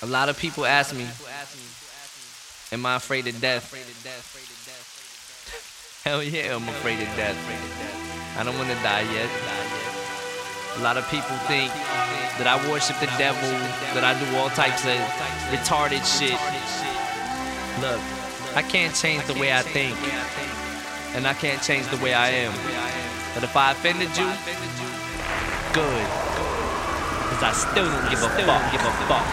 A lot of people ask me, am I afraid of death? Hell yeah, I'm afraid of death. I don't want to die yet. A lot of people think that I worship the devil, that I do all types of retarded shit. Look, I can't change the way I think, and I can't change the way I am. But if I offended you, good, cause I still don't give a fuck.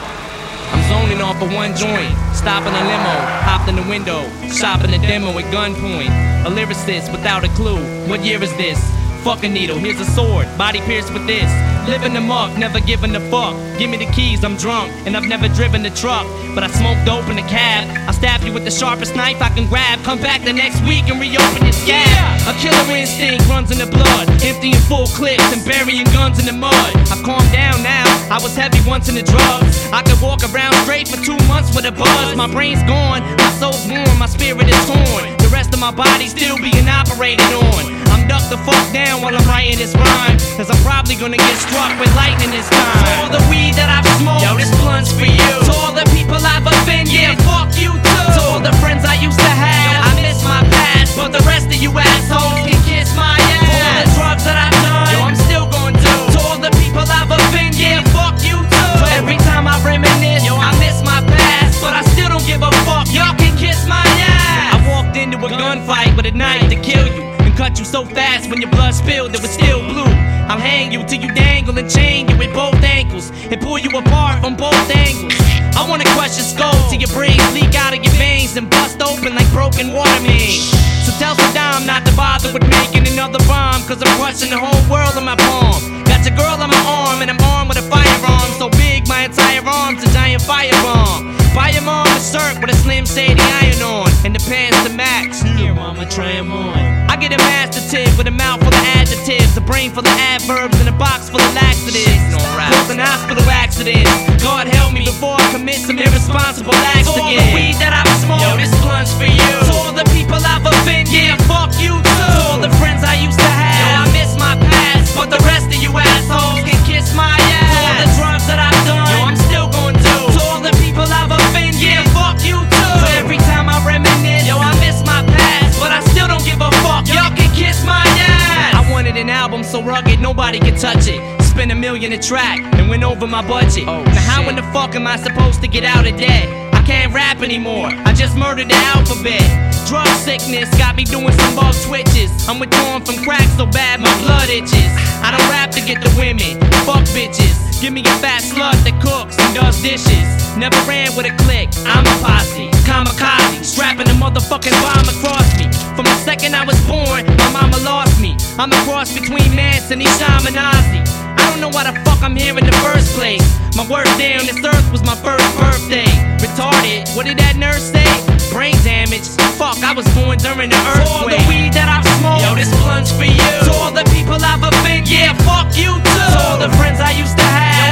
I'm zoning off of one joint, stopping a limo, hopped in the window, shopping a demo at gunpoint. A lyricist without a clue, what year is this? Fuck a needle, here's a sword, body pierced with this. Living them up, never giving a fuck. Give me the keys, I'm drunk, and I've never driven a truck. But I smoke dope in a cab. I'll stab you with the sharpest knife I can grab. Come back the next week and reopen this gap. A killer instinct runs in the blood, emptying full clips and burying guns in the mud. I've calmed down now, I was heavy once in the drugs. I could walk around straight for 2 months with a buzz. My brain's gone, my soul's warm, my spirit is torn. The rest of my body still being operated on. I'm ducked the fuck down while I'm writing this rhyme, cause I'm probably gonna get struck with lightning this time. To all the weed that I've smoked, yo, this blunt's for you. To all the people I've offended, yeah, fuck you too. To all the friends I used to have, I miss my past, but the rest of you assholes can kiss my ass. For all the drugs that I've done, yo, I'm still gonna do. To all the people I've offended, yeah, fuck you too. So every time I reminisce, yo, I miss my past, but I still don't give a fuck, y'all can kiss my ass. I walked into a gunfight with a knife to kill you, cut you so fast when your blood spilled it was still blue. I'll hang you till you dangle and chain you with both ankles and pull you apart from both angles. I wanna crush your skull till your brains leak out of your veins and bust open like broken water mains. So tell Saddam not to bother with making another bomb, cause I'm crushing the whole world in my palm. Got your girl on my arm and I'm armed with a firearm so big my entire arm's a giant firebomb. Buy your mom a shirt with a Slim Shady iron on and the pants to max. Here, mama, try 'em on. I get a master tip with a mouth full of adjectives, a brain full of adverbs, and a box full of laxatives. Causing hospital accidents. God help me before I commit some irresponsible acts again. To all the weed that I've smoked, yo, this blunt's for you. To all the people I've offended, yeah, fuck you too. To all the friends I used to have, yo, I miss my past, but the rest of you assholes can kiss my ass. To all the drugs that I've done, yo, I'm still gonna do. To all the people I've offended, yeah, fuck you too. So every time I reminisce, yo, I miss my past, but I still don't give a fuck, y'all can kiss my ass. I wanted an album so rugged nobody can touch it. Spent $1 million a track and went over my budget. Now how in the fuck am I supposed to get out of debt? I can't rap anymore, I just murdered the alphabet. Drug sickness got me doing some bug switches. I'm withdrawn from crack so bad my blood itches. I don't rap to get the women, fuck bitches. Give me a fat slut that cooks and does dishes. Never ran with a clique, I'm a posse. Kamikaze, strapping a motherfucking bomb across me. From the second I was born, my mama lost me. I'm a cross between Manson and Shaman Ozzy. I don't know why the fuck I'm here in the first place. My worst day on this earth was my first birthday. Retarded, what did that nurse say? Brain damage, fuck, I was born during the earthquake. To all the weed that I've smoked, yo, this blunt's for you. To all the people I've offended, yeah, fuck you too. To all the friends I used to have,